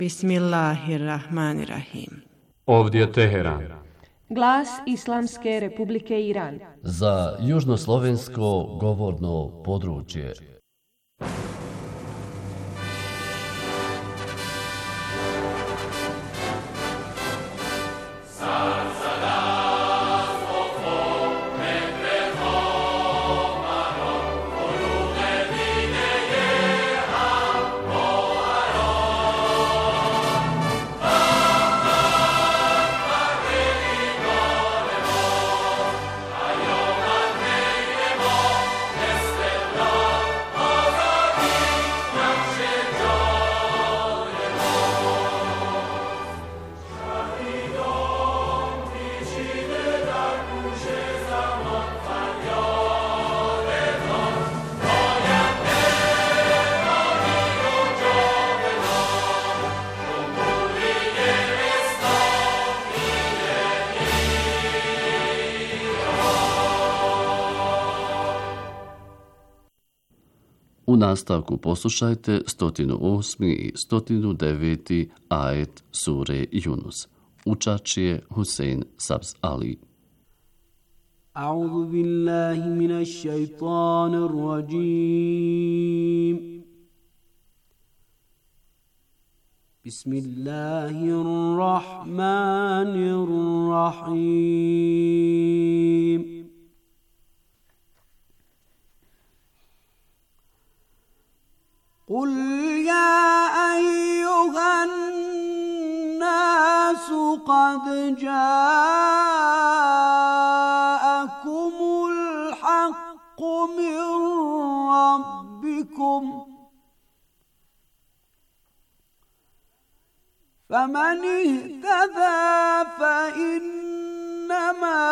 Bismillahirrahmanirrahim. Ovdje Teheran. Glas Islamske Republike Iran. Za južnoslovensko govorno područje. U nastavku poslušajte 108. i 109. ajet sure Yunus. Učač je Husein Sabz Ali. A'udhu billahi minash shaitanir rajim. Bismillahirrahmanirrahim. قل يا أيها الناس قد جاءكم الحق من ربكم فمن اهتدى فإنما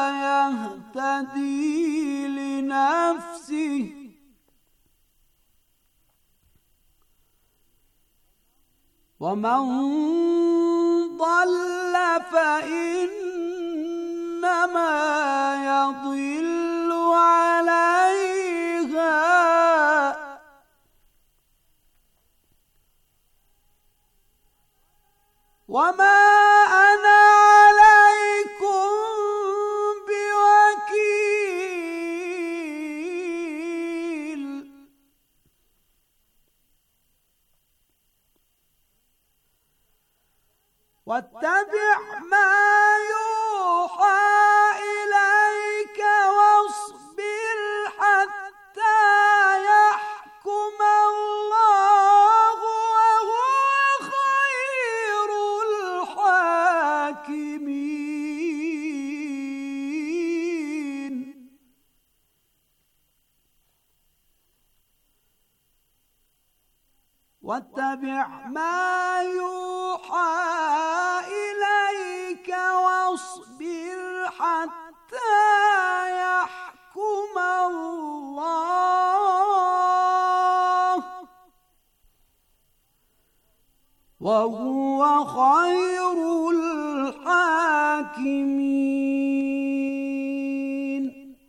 يهتدي لنفسه ومن ضل فإنما يضل عليها وما أنا عليكم بوكيل واتبع ما يوحى إليك واصبر حتى يحكم الله وهو خير الحاكمين واتبع ما يوحى إليك واصبر حتى يحكم الله وهو خير الحاكمين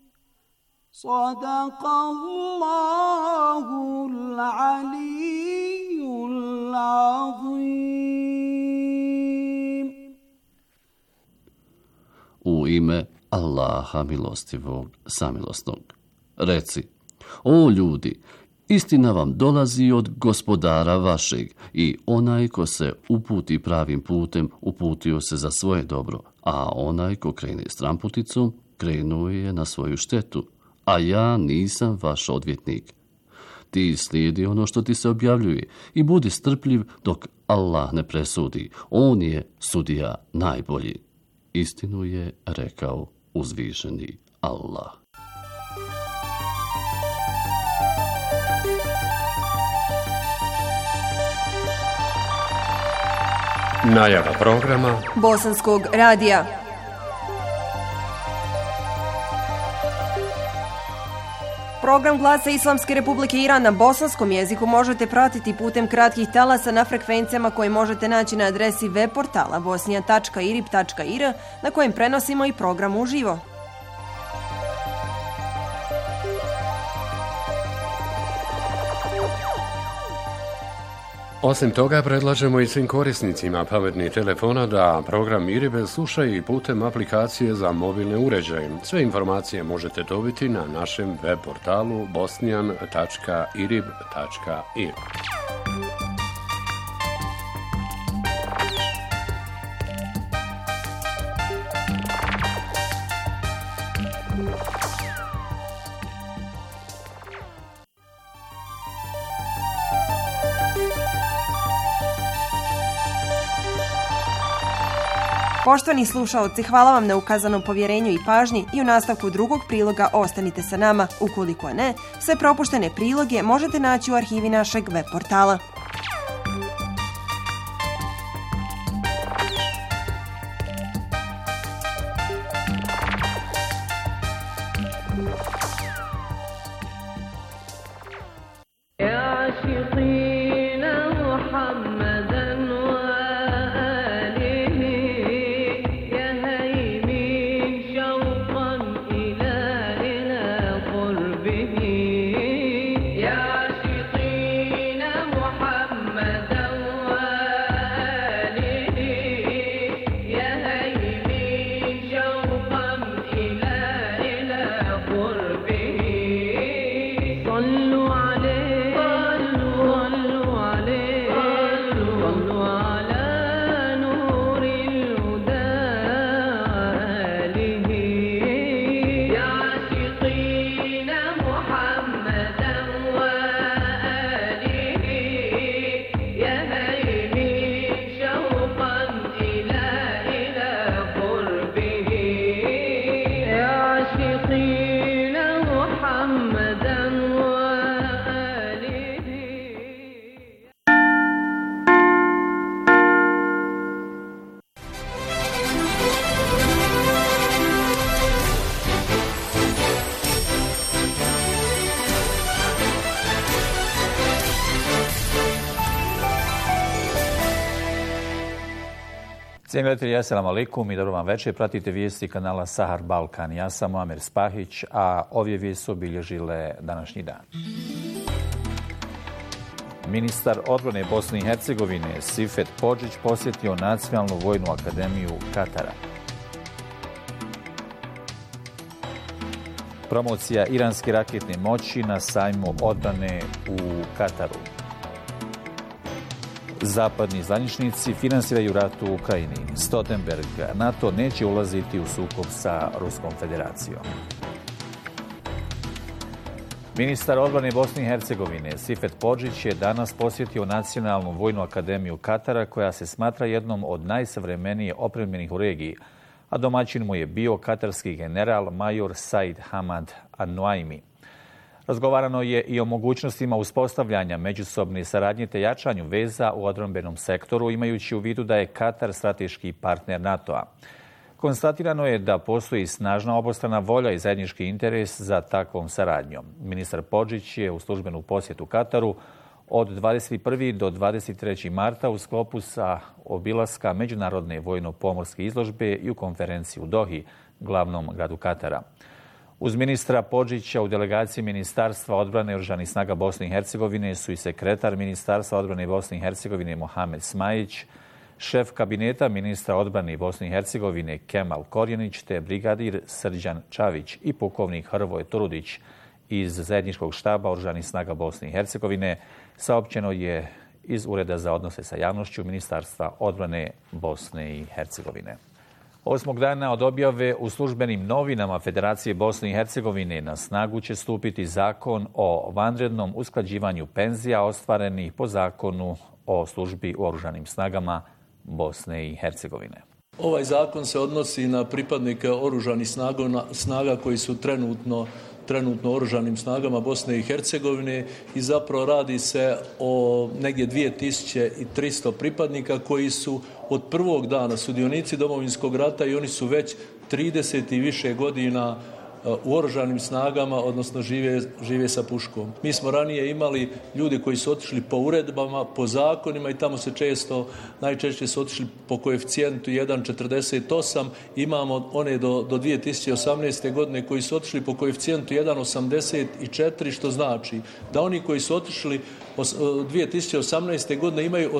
صدق الله العلي العظيم. U ime Allaha milostivog, samilosnog. Reci, o ljudi, istina vam dolazi od gospodara vašeg i onaj ko se uputi pravim putem, uputio se za svoje dobro, a onaj ko krene stramputicom, krenuo je na svoju štetu, a ja nisam vaš odvjetnik. Ti slijedi ono što ti se objavljuje i budi strpljiv dok Allah ne presudi. On je sudija najbolji. Istinu je rekao uzvišeni Allah. Najava programa Bosanskog radija. Program Glasa Islamske Republike Iran na bosanskom jeziku možete pratiti putem kratkih talasa na frekvencijama koje možete naći na adresi web portala bosnija.irib.ir na kojem prenosimo i program uživo. Osim toga, predlažemo i svim korisnicima pametnih telefona da program IRIB slušaju i putem aplikacije za mobilne uređaje. Sve informacije možete dobiti na našem web portalu bosnian.irib.ir. Poštovani slušaoci, hvala vam na ukazanom povjerenju i pažnji i u nastavku drugog priloga ostanite sa nama. Ukoliko ne, sve propuštene priloge možete naći u arhivi našeg web portala. Cijenjeni gledatelji, assalamu alaikum i dobro vam večer. Pratite vijesti kanala Sahar Balkan. Ja sam Muamer Spahić, a ove vijesti su obilježile današnji dan. Ministar odbrane Bosne i Hercegovine Sifet Podžić posjetio Nacionalnu vojnu akademiju Katara. Promocija iranske raketne moći na sajmu odbrane u Kataru. Zapadni zvaničnici finansiraju rat u Ukrajini. Stoltenberg, NATO neće ulaziti u sukob sa Ruskom federacijom. Ministar odbrane Bosne i Hercegovine Sifet Podžić je danas posjetio Nacionalnu vojnu akademiju Katara, koja se smatra jednom od najsavremenije opremljenih u regiji, a domaćin mu je bio katarski general major Said Hamad An-Nuaimi. Razgovarano je i o mogućnostima uspostavljanja međusobne saradnje te jačanju veza u odbrambenom sektoru, imajući u vidu da je Katar strateški partner NATO-a. Konstatirano je da postoji snažna obostrana volja i zajednički interes za takvom saradnjom. Ministar Podžić je u službenu posjetu Kataru od 21. do 23. marta u sklopu sa obilaska Međunarodne vojno-pomorske izložbe i u konferenciji u Dohi, glavnom gradu Katara. Uz ministra Podžića u delegaciji Ministarstva odbrane i oružanih snaga Bosne i Hercegovine su i sekretar Ministarstva odbrane Bosne i Hercegovine Mohamed Smajić, šef kabineta ministra odbrane Bosne i Hercegovine Kemal Korjenić te brigadir Srđan Čavić i pukovnik Hrvoje Turudić iz zajedničkog štaba oružanih snaga Bosne i Hercegovine, saopćeno je iz Ureda za odnose sa javnošću Ministarstva odbrane Bosne i Hercegovine. 8. dana od objave u službenim novinama Federacije Bosne i Hercegovine na snagu će stupiti zakon o vanrednom usklađivanju penzija ostvarenih po zakonu o službi u oružanim snagama Bosne i Hercegovine. Ovaj zakon se odnosi na pripadnike oružanih snaga koji su trenutno oružanim snagama Bosne i Hercegovine i zapravo radi se o negdje 2300 pripadnika koji su od prvog dana sudionici Domovinskog rata i oni su već 30 i više godina u oružanim snagama, odnosno žive sa puškom. Mi smo ranije imali ljudi koji su otišli po uredbama, po zakonima i tamo se najčešće su otišli po koeficijentu 1,48. Imamo one do 2018. godine koji su otišli po koeficijentu 1,84, što znači da oni koji su otišli 2018. godine imaju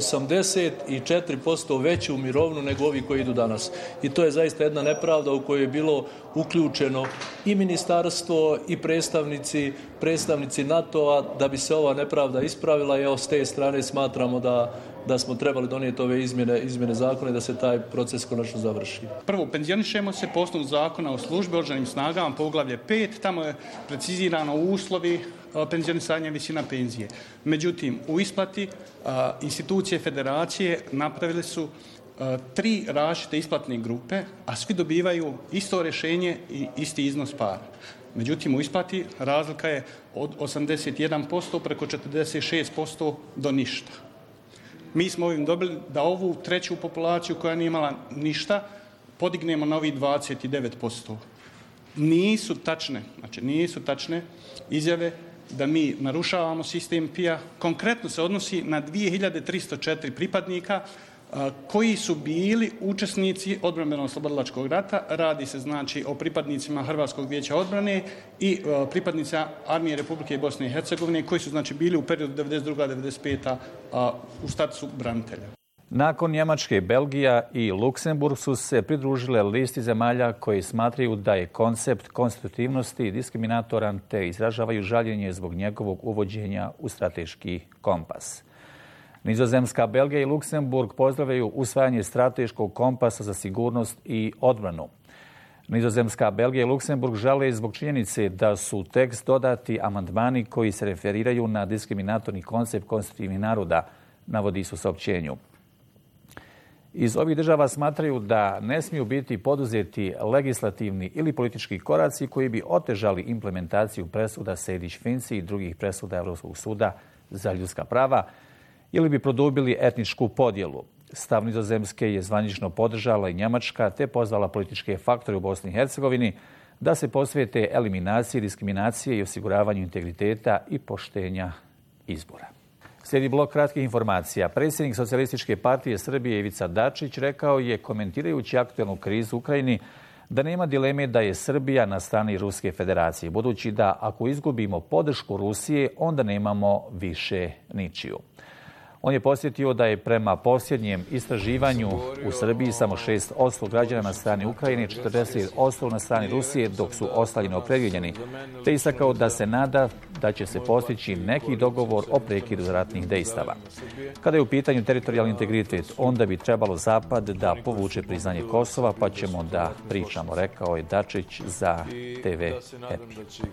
84% veću mirovinu nego ovi koji idu danas. I to je zaista jedna nepravda u kojoj je bilo uključeno i ministarstvo i predstavnici NATO-a da bi se ova nepravda ispravila. I s te strane smatramo da smo trebali donijeti ove izmjene zakona i da se taj proces konačno završi. Prvo, penzionišemo se po osnovu zakona o službi oružanim snagama, poglavlje 5, tamo je precizirano uslovi penzionisanja i visina penzije. Međutim, u isplati institucije federacije napravili su 3 različite isplatne grupe, a svi dobivaju isto rješenje i isti iznos para. Međutim, u isplati razlika je od 81% preko 46% do ništa. Mi smo ovim dobili da ovu treću populaciju koja nije imala ništa podignemo na ovih 29%. Nisu tačne izjave da mi narušavamo sistem PIA. Konkretno se odnosi na 2304 pripadnika koji su bili učesnici odbrambeno-oslobodilačkog rata. Radi se znači o pripadnicima Hrvatskog vijeća odbrane i pripadnica Armije Republike Bosne i Hercegovine koji su znači bili u periodu 92-95 u statusu branitelja. Nakon Njemačke, Belgija i Luksemburg su se pridružile listi zemalja koji smatraju da je koncept konstitutivnosti diskriminatoran te izražavaju žaljenje zbog njegovog uvođenja u strateški kompas. Nizozemska, Belgija i Luksemburg pozdravljaju usvajanje strateškog kompasa za sigurnost i odbranu. Nizozemska, Belgija i Luksemburg žale zbog činjenice da su u tekst dodati amandmani koji se referiraju na diskriminatorni koncept konstitutivnih naroda, navodi se u saopćenju. Iz ovih država smatraju da ne smiju biti poduzeti legislativni ili politički koraci koji bi otežali implementaciju presuda Sejdić-Finci i drugih presuda Evropskog suda za ljudska prava ili bi produbili etničku podjelu. Stav Nizozemske je zvanično podržala i Njemačka te pozvala političke faktore u Bosni i Hercegovini da se posvete eliminaciji, diskriminacije i osiguravanju integriteta i poštenja izbora. Slijedi blok kratkih informacija. Predsjednik Socijalističke partije Srbije Ivica Dačić rekao je, komentirajući aktualnu krizu u Ukrajini, da nema dileme da je Srbija na strani Ruske federacije, budući da ako izgubimo podršku Rusije, onda nemamo više ničiju. On je podsjetio da je prema posljednjem istraživanju u Srbiji samo 6% građana na strani Ukrajine, 40% na strani Rusije, dok su ostali neopredjeljeni, te istakao da se nada da će se postići neki dogovor o prekidu ratnih dejstava. Kada je u pitanju teritorijalni integritet, onda bi trebalo Zapad da povuče priznanje Kosova, pa ćemo da pričamo, rekao je Dačić za TV Happy.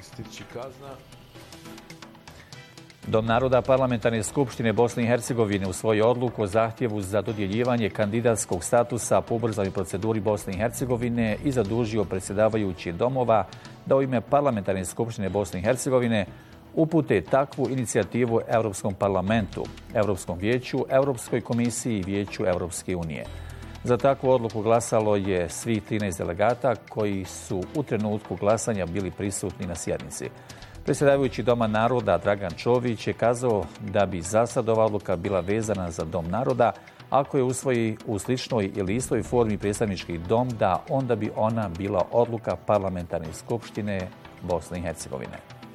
Dom naroda Parlamentarne skupštine Bosne i Hercegovine usvojio odluku o zahtjevu za dodjeljivanje kandidatskog statusa po ubrzanoj proceduri Bosne i Hercegovine i zadužio predsjedavajući domova da u ime Parlamentarne skupštine Bosne i Hercegovine upute takvu inicijativu Europskom parlamentu, Europskom vijeću, Europskoj komisiji i Vijeću Europske unije. Za takvu odluku glasalo je svih 13 delegata koji su u trenutku glasanja bili prisutni na sjednici. Predsjedavajući Doma naroda Dragan Čović je kazao da bi za sad ova odluka bila vezana za Dom naroda. Ako je usvoji u sličnoj ili istoj formi predstavnički dom, da onda bi ona bila odluka Parlamentarne skupštine Bosne i Hercegovine.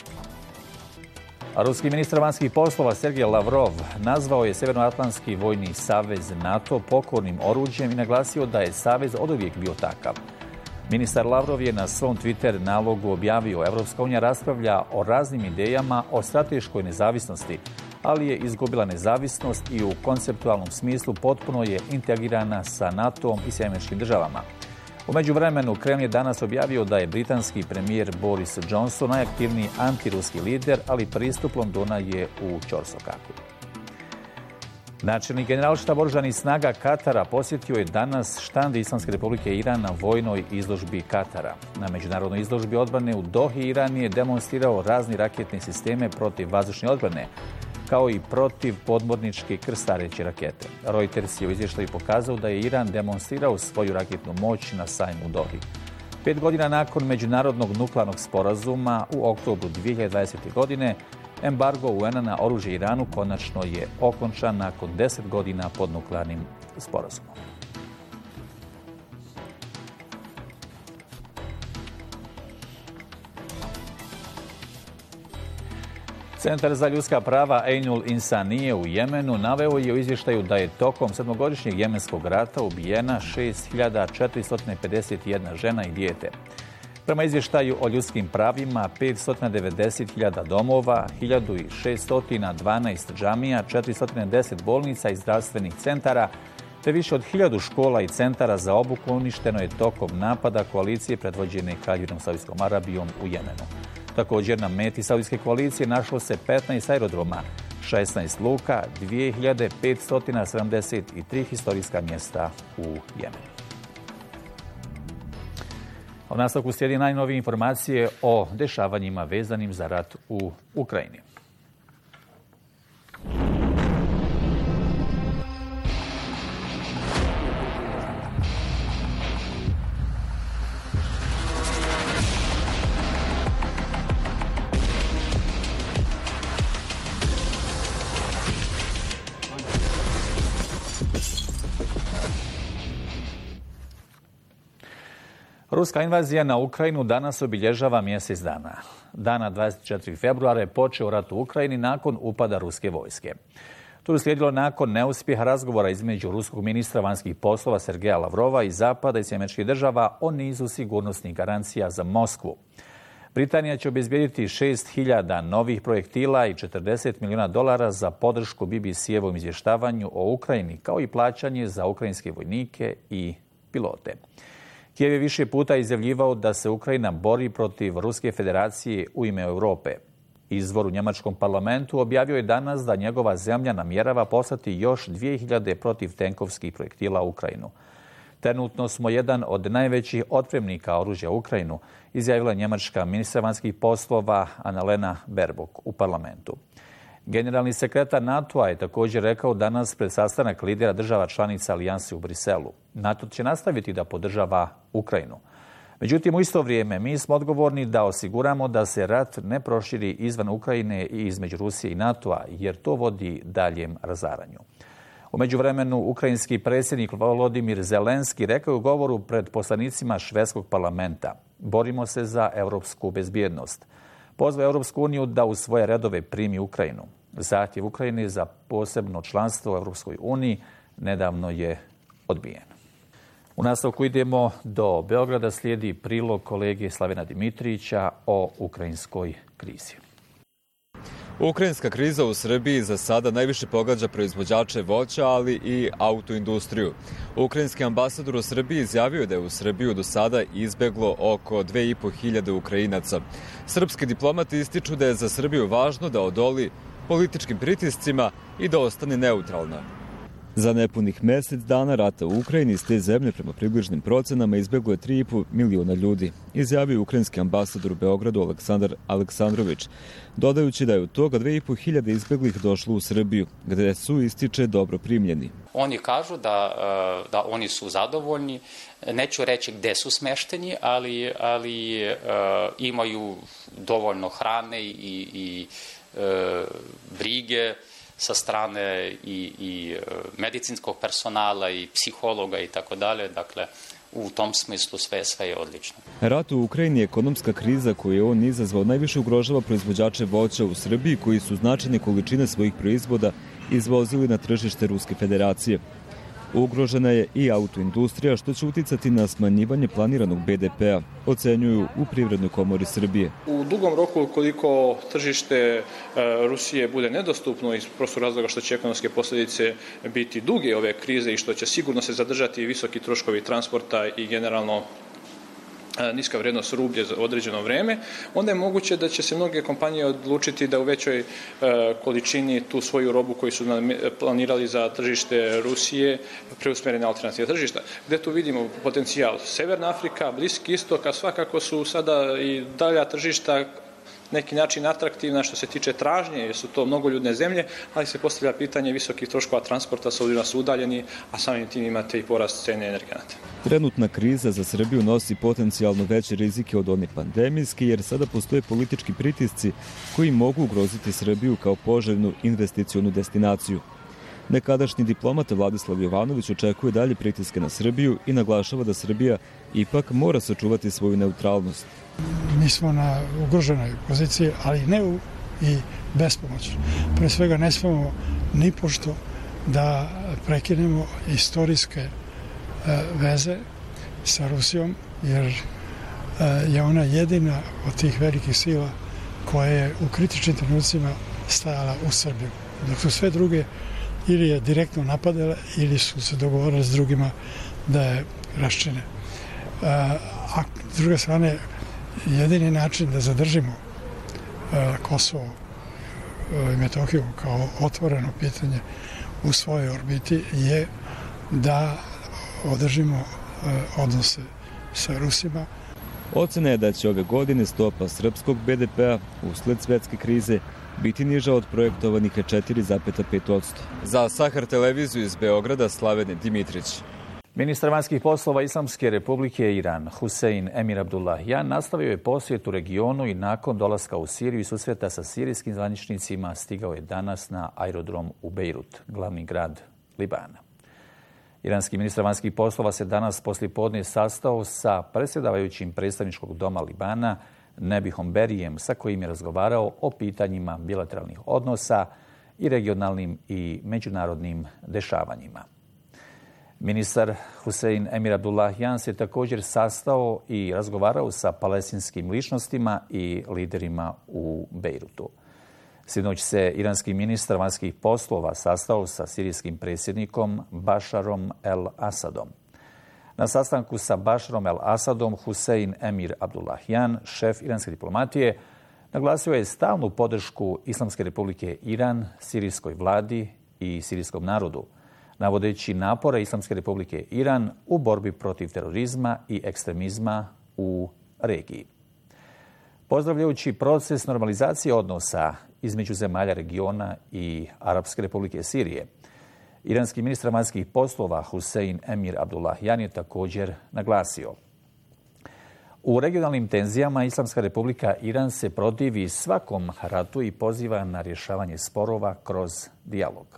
Ruski ministar vanjskih poslova Sergej Lavrov nazvao je Sjevernoatlantski vojni savez NATO pokornim oruđem i naglasio da je savez oduvijek bio takav. Ministar Lavrov je na svom Twitter nalogu objavio: Evropska unija raspravlja o raznim idejama o strateškoj nezavisnosti, ali je izgubila nezavisnost i u konceptualnom smislu potpuno je integrirana sa NATO-om i Sjedinjenim Državama. U međuvremenu Kreml je danas objavio da je britanski premijer Boris Johnson najaktivniji antiruski lider, ali pristup Londona je u ćorsokaku. Načelnik generalštaba oružanih snaga Katara posjetio je danas štand Islamske Republike Iran na vojnoj izložbi Katara. Na međunarodnoj izložbi odbrane u Dohi Iran je demonstrirao razni raketne sisteme protiv vazdušne odbrane, kao i protiv podmorničke krstareće rakete. Reuters je u izvještaju pokazao da je Iran demonstrirao svoju raketnu moć na sajmu u Dohi. 5 godina nakon međunarodnog nuklearnog sporazuma u oktobru 2020. godine, embargo UN-a na oružje Iranu konačno je okončan nakon 10 godina pod nuklearnim sporazumom. Centar za ljudska prava Ejnul Insanije u Jemenu naveo je u izvještaju da je tokom 7-godišnjeg jemenskog rata ubijena 6.451 žena i dijete. Prema izvještaju o ljudskim pravima, 590.000 domova, 1.612 džamija, 410 bolnica i zdravstvenih centara, te više od 1000 škola i centara za obuku uništeno je tokom napada koalicije predvođene Kraljevinom Saudijskom Arabijom u Jemenu. Također na meti saudijske koalicije našlo se 15 aerodroma, 16 luka, 2573 historijska mjesta u Jemenu. U nastavku slijedi najnovije informacije o dešavanjima vezanim za rat u Ukrajini. Ruska invazija na Ukrajinu danas obilježava mjesec dana. Dana 24. februara je počeo rat u Ukrajini nakon upada ruske vojske. To je uslijedilo nakon neuspjeha razgovora između ruskog ministra vanjskih poslova Sergeja Lavrova i Zapada i Sjedinjenih Država o nizu sigurnosnih garancija za Moskvu. Britanija će obezbijediti 6.000 novih projektila i $40 milijuna za podršku BBC-evom izvještavanju o Ukrajini, kao i plaćanje za ukrajinske vojnike i pilote. Kijev je više puta izjavljivao da se Ukrajina bori protiv Ruske federacije u ime Europe. Izvor u njemačkom parlamentu objavio je danas da njegova zemlja namjerava poslati još 2.000 protivtenkovskih projektila u Ukrajinu. Trenutno smo jedan od najvećih otpremnika oružja u Ukrajinu, izjavila njemačka ministra vanjskih poslova Annalena Baerbock u parlamentu. Generalni sekretar NATO-a je također rekao danas pred sastanak lidera država članica alijanse u Briselu. NATO će nastaviti da podržava Ukrajinu. Međutim, u isto vrijeme mi smo odgovorni da osiguramo da se rat ne proširi izvan Ukrajine i između Rusije i NATO-a, jer to vodi daljem razaranju. U međuvremenu, ukrajinski predsjednik Volodimir Zelenski rekao je u govoru pred poslanicima švedskog parlamenta: borimo se za europsku bezbjednost. Pozvao Europsku uniju da u svoje redove primi Ukrajinu. Zahtjev Ukrajine za posebno članstvo u Europskoj uniji nedavno je odbijen. U nastavku idemo do Beograda, slijedi prilog kolege Slavena Dimitrijića o ukrajinskoj krizi. Ukrajinska kriza u Srbiji za sada najviše pogađa proizvođače voća, ali i autoindustriju. Ukrajinski ambasador u Srbiji izjavio da je u Srbiju do sada izbeglo oko 2.500 Ukrajinaca. Srpski diplomati ističu da je za Srbiju važno da odoli političkim pritiscima i da ostane neutralna. Za nepunih mjesec dana rata u Ukrajini iz te zemlje prema približnim procenama izbjeglo je 3,5 miliona ljudi, izjavio ukrajinski ambasador u Beogradu Aleksandar Aleksandrović, dodajući da je od toga 2.500 izbjeglih došlo u Srbiju, gde su, ističe, dobro primljeni. Oni kažu da oni su zadovoljni, neću reći gde su smešteni, ali imaju dovoljno hrane i brige sa strane i medicinskog personala i psihologa i tako dalje. Dakle, u tom smislu sve je odlično. Rat u Ukrajini je ekonomska kriza koju je on izazvao najviše ugrožava proizvođače voća u Srbiji koji su značajne količine svojih proizvoda izvozili na tržište Ruske federacije. Ugrožena je i autoindustrija, što će uticati na smanjivanje planiranog BDP-a, ocenjuju u Privrednoj komori Srbije. U dugom roku, ukoliko tržište Rusije bude nedostupno iz prostog razloga što će ekonomske posljedice biti duge ove krize i što će sigurno se zadržati visoki troškovi transporta i generalno niska vrijednost rublje za određeno vreme, onda je moguće da će se mnoge kompanije odlučiti da u većoj količini tu svoju robu koju su planirali za tržište Rusije preusmere na alternativna tržišta. Gde tu vidimo potencijal? Severna Afrika, Bliski istok, a svakako su sada i dalja tržišta neki način atraktivna što se tiče tražnje, jer su to mnogoljudne zemlje, ali se postavlja pitanje visokih troškova transporta s obzirom da su udaljeni, a samim tim imate i porast cene energenata. Trenutna kriza za Srbiju nosi potencijalno veće rizike od one pandemijske, jer sada postoje politički pritisci koji mogu ugroziti Srbiju kao poželjnu investicionu destinaciju. Nekadašnji diplomata Vladislav Jovanović očekuje dalje pritiske na Srbiju i naglašava da Srbija ipak mora sačuvati svoju neutralnost. Mi smo na ugroženoj poziciji, ali ne i bespomoćno. Pre svega ne smemo ni pošto da prekinemo istorijske veze sa Rusijom, jer je ona jedina od tih velikih sila koja je u kritičnim trenucima stajala u Srbiju. Dok su sve druge ili je direktno napadale ili su se dogovorili s drugima da je raščine. A s druge strane, jedini način da zadržimo Kosovo i Metohiju kao otvoreno pitanje u svojoj orbiti je da održimo odnose sa Rusima. Ocena je da će ove godine stopa srpskog BDP-a usled svetske krize biti niža od projektovanih 4,5%. Za Sahar televiziju iz Beograda Slavene Dimitrić. Ministar vanjskih poslova Islamske republike Iran, Husein Emir Abdullahian, nastavio je posjet u regionu i nakon dolaska u Siriju i susreta sa sirijskim zvaničnicima stigao je danas na aerodrom u Bejrut, glavni grad Libana. Iranski ministar vanjskih poslova se danas poslijepodne sastao sa predsjedavajućim predstavničkog doma Libana Nebihom Berijem, sa kojim je razgovarao o pitanjima bilateralnih odnosa i regionalnim i međunarodnim dešavanjima. Ministar Husein Emir Abdullahian se također sastao i razgovarao sa palestinskim ličnostima i liderima u Bejrutu. Sinoć se iranski ministar vanjskih poslova sastao sa sirijskim predsjednikom Bašarom el-Asadom. Na sastanku sa Bašarom el-Asadom Husein Emir Abdullahian, šef iranske diplomatije, naglasio je stalnu podršku Islamske republike Iran, sirijskoj vladi i sirijskom narodu, navodeći napore Islamske republike Iran u borbi protiv terorizma i ekstremizma u regiji. Pozdravljajući proces normalizacije odnosa između zemalja regiona i Arapske republike Sirije, iranski ministar vanjskih poslova Husein Emir Abdullahian je također naglasio: u regionalnim tenzijama Islamska republika Iran se protivi svakom ratu i poziva na rješavanje sporova kroz dijalog.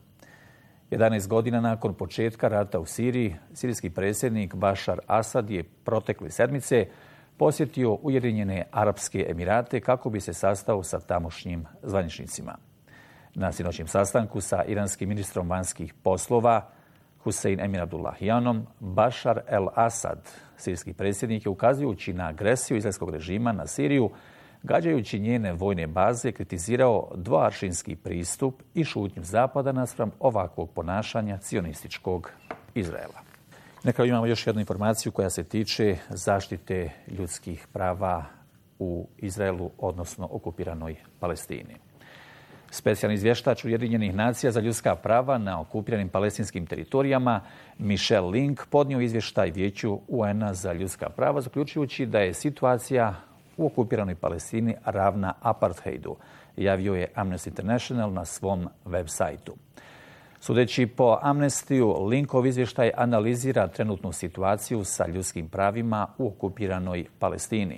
11 godina nakon početka rata u Siriji, sirijski predsjednik Bašar Asad je protekle sedmice posjetio Ujedinjene Arapske Emirate kako bi se sastao sa tamošnjim zvaničnicima. Na sinoćnjem sastanku sa iranskim ministrom vanjskih poslova Husein Emir Abdullahianom, Bašar el-Asad, sirijski predsjednik, je ukazujući na agresiju izraelskog režima na Siriju, gađajući njene vojne baze, kritizirao dvoaršinski pristup i šutnju Zapada naspram ovakvog ponašanja cionističkog Izraela. Na kraju imamo još jednu informaciju koja se tiče zaštite ljudskih prava u Izraelu, odnosno okupiranoj Palestini. Specijalni izvještač Ujedinjenih nacija za ljudska prava na okupiranim palestinskim teritorijama Michel Link podnio izvještaj Vijeću UN-a za ljudska prava, zaključujući da je situacija u okupiranoj Palestini ravna apartheidu, javio je Amnesty International na svom web sajtu. Sudeći po Amnestiju, Linkov izvještaj analizira trenutnu situaciju sa ljudskim pravima u okupiranoj Palestini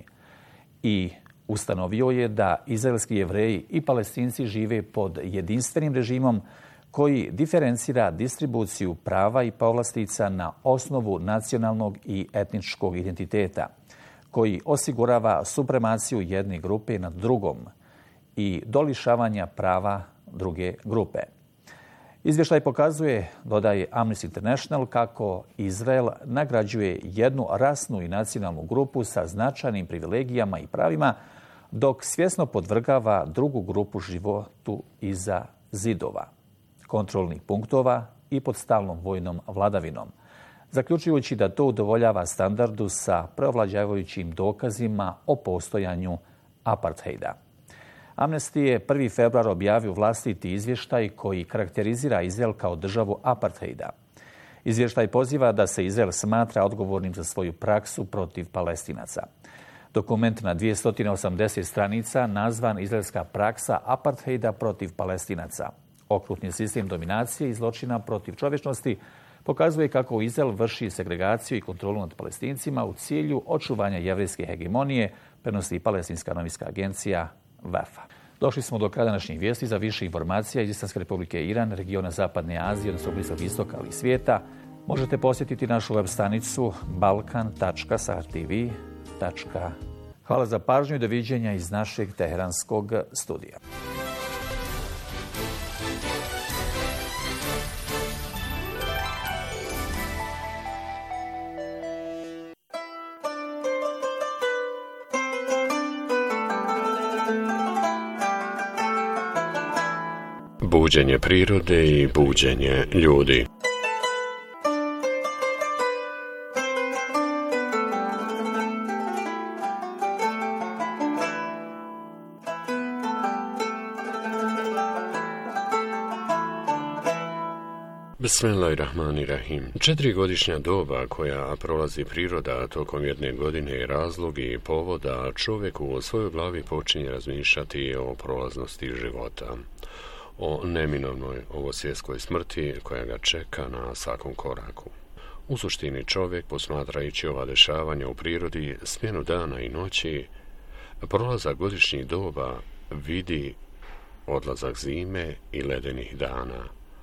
i ustanovio je da izraelski Jevreji i Palestinci žive pod jedinstvenim režimom koji diferencira distribuciju prava i povlastica na osnovu nacionalnog i etničkog identiteta, koji osigurava supremaciju jedne grupe nad drugom i do lišavanja prava druge grupe. Izvještaj pokazuje, dodaje Amnesty International, kako Izrael nagrađuje jednu rasnu i nacionalnu grupu sa značajnim privilegijama i pravima, dok svjesno podvrgava drugu grupu životu iza zidova, kontrolnih punktova i pod stalnom vojnom vladavinom, zaključujući da to udovoljava standardu sa preovlađavajućim dokazima o postojanju apartheida. Amnesty je 1. februar objavio vlastiti izvještaj koji karakterizira Izrael kao državu apartheida. Izvještaj poziva da se Izrael smatra odgovornim za svoju praksu protiv Palestinaca. Dokument na 280 stranica nazvan Izraelska praksa apartheida protiv Palestinaca. Okrutni sistem dominacije i zločina protiv čovječnosti pokazuje kako Izrael vrši segregaciju i kontrolu nad Palestincima u cilju očuvanja jevrejske hegemonije, prenosi Palestinska novinska agencija WAFA. Došli smo do kraja današnjih vijesti. Za više informacija iz Islamske Republike Iran, regiona Zapadne Azije, odnosno Bliskog istoka, ali i svijeta, možete posjetiti našu web stranicu balkan.sahartv.com. Hvala za pažnju i doviđenja iz našeg teheranskog studija. Buđenje prirode i buđenje ljudi. Bismillahirrahmanirrahim. 4-godišnja doba koja prolazi priroda tokom jedne godine i razlogi i povoda, čovjek u svojoj glavi počinje razmišljati o prolaznosti života, o neminovnoj ovosvjetskoj smrti koja ga čeka na svakom koraku. U suštini čovjek, posmatrajući ova dešavanja u prirodi, smjenu dana i noći, prolazak godišnjih doba, vidi odlazak zime i ledenih dana,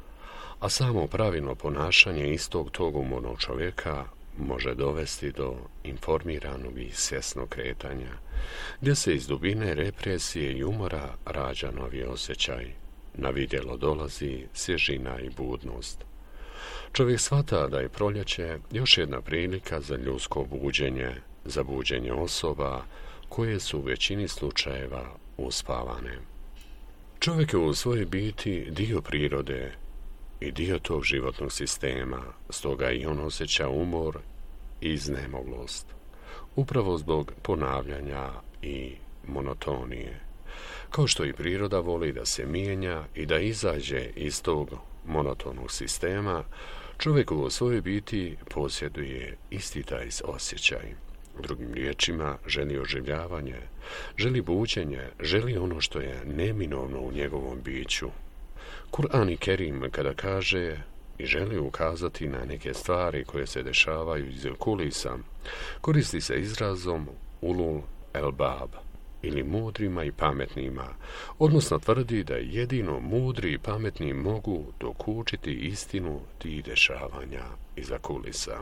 a samo pravilno ponašanje istog tog umornog čovjeka može dovesti do informiranog i svjesnog kretanja, gdje se iz dubine represije i umora rađa novi osjećaj. Na vidjelo dolazi svježina i budnost. Čovjek shvata da je proljeće još jedna prilika za ljudsko buđenje, za buđenje osoba koje su u većini slučajeva uspavane. Čovjek je u svojoj biti dio prirode i dio tog životnog sistema, stoga i on osjeća umor i iznemoglost, upravo zbog ponavljanja i monotonije. Kao što i priroda voli da se mijenja i da izađe iz tog monotonog sistema, čovjek u svojoj biti posjeduje isti taj osjećaj. Drugim riječima, želi oživljavanje, želi buđenje, želi ono što je neminovno u njegovom biću. Kur'an i Kerim kada kaže i želi ukazati na neke stvari koje se dešavaju iz kulisa, koristi se izrazom ulul elbab, ili mudrima i pametnima, odnosno tvrdi da jedino mudri i pametni mogu dokučiti istinu tih dešavanja iza kulisa.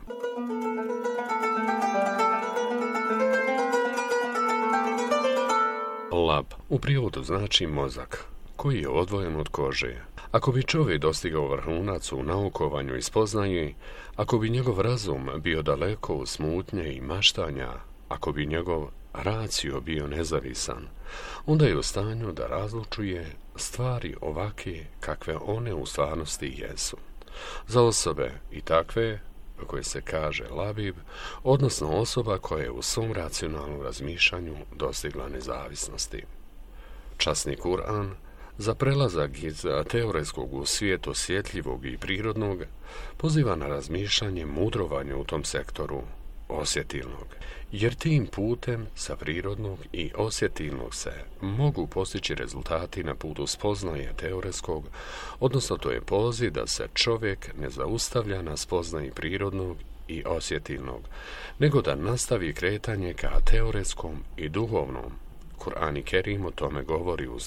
Lab u prijevodu znači mozak, koji je odvojen od kože. Ako bi čovjek dostigao vrhunac u naukovanju i spoznaji, ako bi njegov razum bio daleko u smutnje i maštanja, ako bi njegov racio bio nezavisan, onda je u stanju da razlučuje stvari ovake kakve one u stvarnosti jesu. Za osobe i takve, koje se kaže labib, odnosno osoba koja je u svom racionalnom razmišljanju dostigla nezavisnosti. Časni Kur'an za prelazak iz teoretskog u svijet osjetljivog i prirodnog poziva na razmišljanje mudrovanja u tom sektoru osjetilnog, jer tim putem sa prirodnog i osjetilnog se mogu postići rezultati na putu spoznaje teoretskog, odnosno to je poziv da se čovjek ne zaustavlja na spoznaji prirodnog i osjetilnog, nego da nastavi kretanje ka teoretskom i duhovnom. Kur'an i Kerim o tome govori u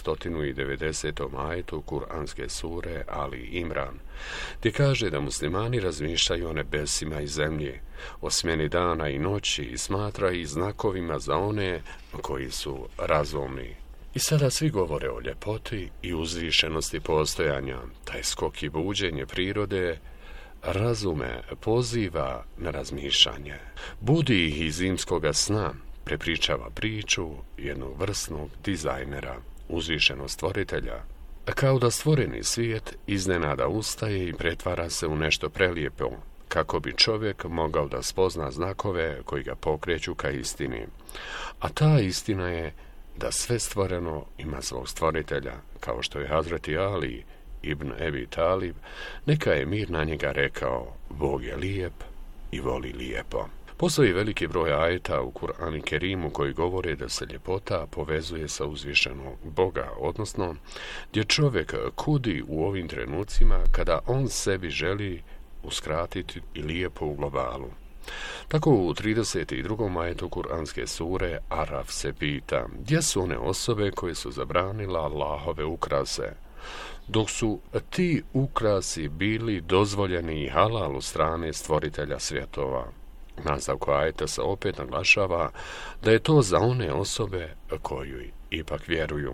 190. ajetu Kur'anske sure Ali Imran, gdje kaže da muslimani razmišljaju o nebesima i zemlji, o smjeni dana i noći i smatra ih znakovima za one koji su razumni. I sada svi govore o ljepoti i uzvišenosti postojanja, taj skok i buđenje prirode, razume poziva na razmišljanje. Budi ih iz zimskoga sna, prepričava priču jednog vrsnog dizajnera, uzvišenog stvoritelja, kao da stvoreni svijet iznenada ustaje i pretvara se u nešto prelijepo, kako bi čovjek mogao da spozna znakove koji ga pokreću ka istini. A ta istina je da sve stvoreno ima svog stvoritelja, kao što je Hazreti Ali ibn Ebi Talib, neka je mir na njega rekao: Bog je lijep i voli lijepo. Postoji veliki broj ajeta u Kur'anu Kerimu koji govore da se ljepota povezuje sa uzvišenog Boga, odnosno gdje čovjek kudi u ovim trenucima kada on sebi želi uskratiti i lijepo u globalu. Tako u 32. ajetu Kur'anske sure Araf se pita gdje su one osobe koje su zabranila Allahove ukrase, dok su ti ukrasi bili dozvoljeni i halal od strane stvoritelja svjetova. Nastavku ajeta se opet naglašava da je to za one osobe koji ipak vjeruju.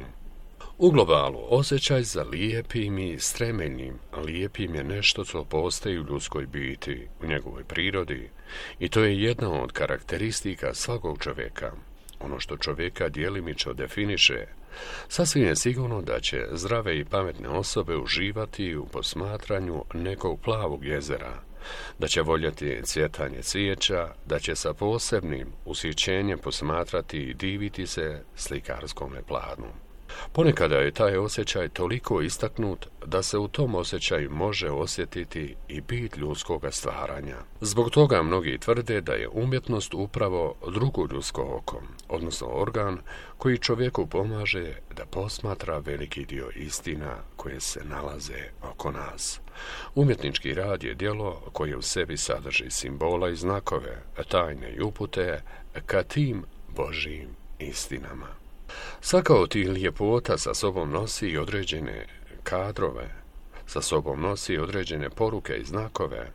U globalu osjećaj za lijepim i stremeljnim, lijepim je nešto što postoji u ljudskoj biti, u njegovoj prirodi, i to je jedna od karakteristika svakog čovjeka. Ono što čovjeka djelimično definiše, sasvim je sigurno da će zdrave i pametne osobe uživati u posmatranju nekog plavog jezera, da će voljeti cvjetanje cvijeća, da će sa posebnim ushićenjem posmatrati i diviti se slikarskome planu. Ponekada je taj osjećaj toliko istaknut da se u tom osjećaju može osjetiti i bit ljudskoga stvaranja. Zbog toga mnogi tvrde da je umjetnost upravo drugo ljudsko oko, odnosno organ koji čovjeku pomaže da posmatra veliki dio istina koje se nalaze oko nas. Umjetnički rad je djelo koje u sebi sadrži simbola i znakove, tajne i upute ka tim Božjim istinama. Svaka od tih ljepota sa sobom nosi i određene kadrove, sa sobom nosi određene poruke i znakove.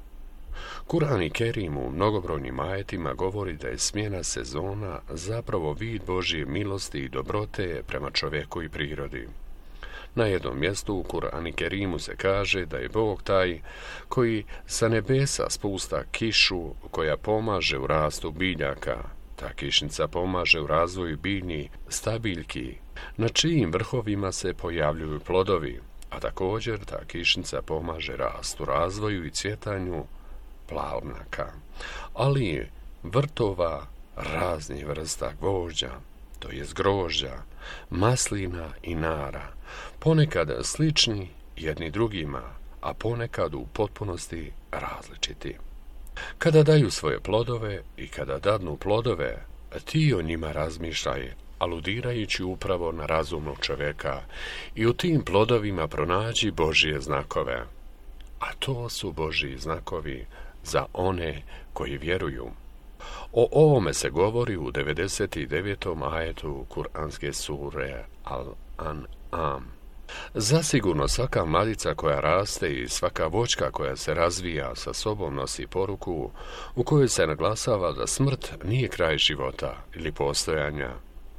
Kur'an Kerim u mnogobrojnim ajetima govori da je smjena sezona zapravo vid Božje milosti i dobrote prema čovjeku i prirodi. Na jednom mjestu u Kur'anu Kerimu se kaže da je Bog taj koji sa nebesa spusta kišu koja pomaže u rastu biljaka. Ta kišnica pomaže u razvoju biljnih stabiljki, na čijim vrhovima se pojavljuju plodovi, a također ta kišnica pomaže rastu, razvoju i cvjetanju plavnaka, ali vrtova raznih vrsta gvožđa, to jest grožđa, maslina i nara, ponekad slični jedni drugima, a ponekad u potpunosti različiti. Kada daju svoje plodove i kada dadnu plodove, ti o njima razmišljaj, aludirajući upravo na razumnog čovjeka, i u tim plodovima pronađi Božje znakove. A to su Božji znakovi za one koji vjeruju. O ovome se govori u 99. ajetu Kur'anske sure Al-An'am. Zasigurno svaka mladica koja raste i svaka voćka koja se razvija sa sobom nosi poruku u kojoj se naglasava da smrt nije kraj života ili postojanja.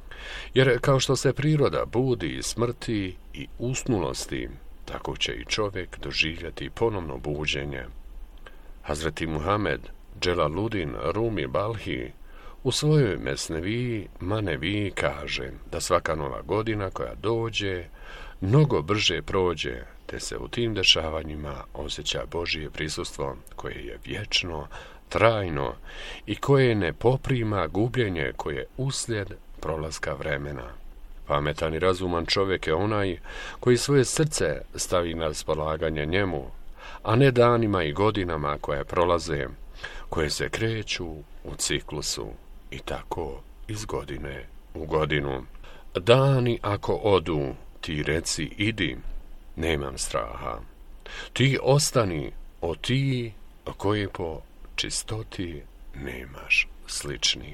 Jer kao što se priroda budi iz smrti i usnulosti, tako će i čovjek doživjeti ponovno buđenje. Hazreti Muhammed Dželaluddin Rumi Balhi u svojoj Mesneviji Maneviji kaže da svaka nova godina koja dođe mnogo brže prođe, te se u tim dešavanjima osjeća Božje prisustvo koje je vječno, trajno i koje ne poprima gubljenje koje uslijed prolaska vremena. Pametan i razuman čovjek je onaj koji svoje srce stavi na raspolaganje njemu, a ne danima i godinama koje prolaze, koje se kreću u ciklusu i tako iz godine u godinu. Dani ako odu, ti reci idi, nemam straha. Ti ostani o ti koje po čistoti nemaš slični.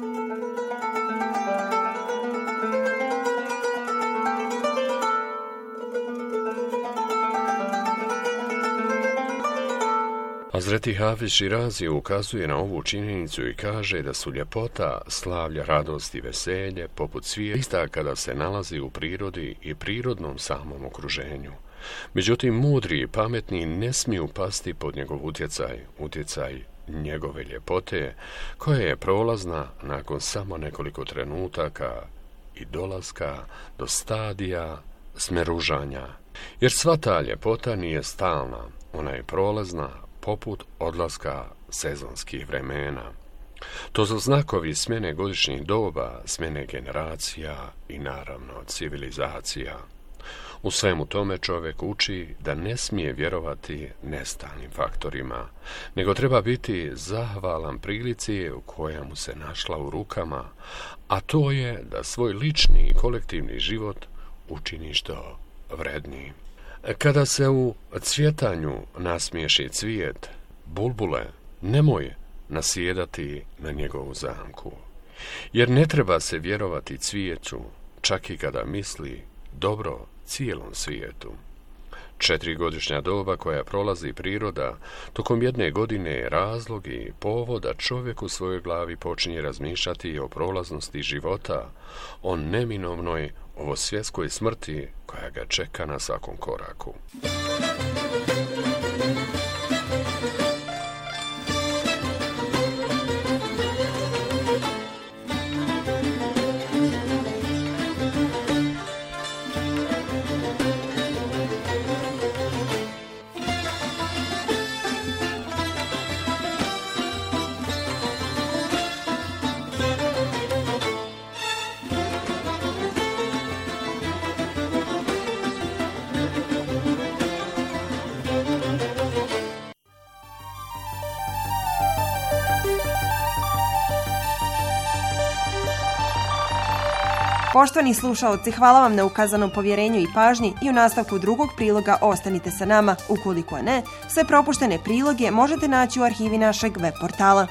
Hazreti Hafiz Širazi ukazuje na ovu činjenicu i kaže da su ljepota, slavlja, radost i veselje poput svijeta kada se nalazi u prirodi i prirodnom samom okruženju. Međutim, mudri i pametni ne smiju pasti pod njegov utjecaj njegove ljepote, koja je prolazna nakon samo nekoliko trenutaka i dolaska do stadija smeružanja. Jer sva ta ljepota nije stalna, ona je prolazna, poput odlaska sezonskih vremena. To su znakovi smjene godišnjih doba, smjene generacija i naravno civilizacija. U svemu tome čovjek uči da ne smije vjerovati nestalnim faktorima, nego treba biti zahvalan prilici u koja mu se našla u rukama, a to je da svoj lični i kolektivni život učini što vredniji. Kada se u cvjetanju nasmiješi cvijet, bulbule, nemoj nasjedati na njegovu zamku, jer ne treba se vjerovati cvijeću, čak i kada misli dobro cijelom svijetu. 4-godišnja doba koja prolazi priroda tokom jedne godine je razlog i povod da čovjek u svojoj glavi počinje razmišljati o prolaznosti života, o neminovnoj ovosvjetskoj smrti koja ga čeka na svakom koraku. Poštovani slušaoci, hvala vam na ukazanom povjerenju i pažnji i u nastavku drugog priloga ostanite sa nama. Ukoliko ne, sve propuštene priloge možete naći u arhivi našeg web portala.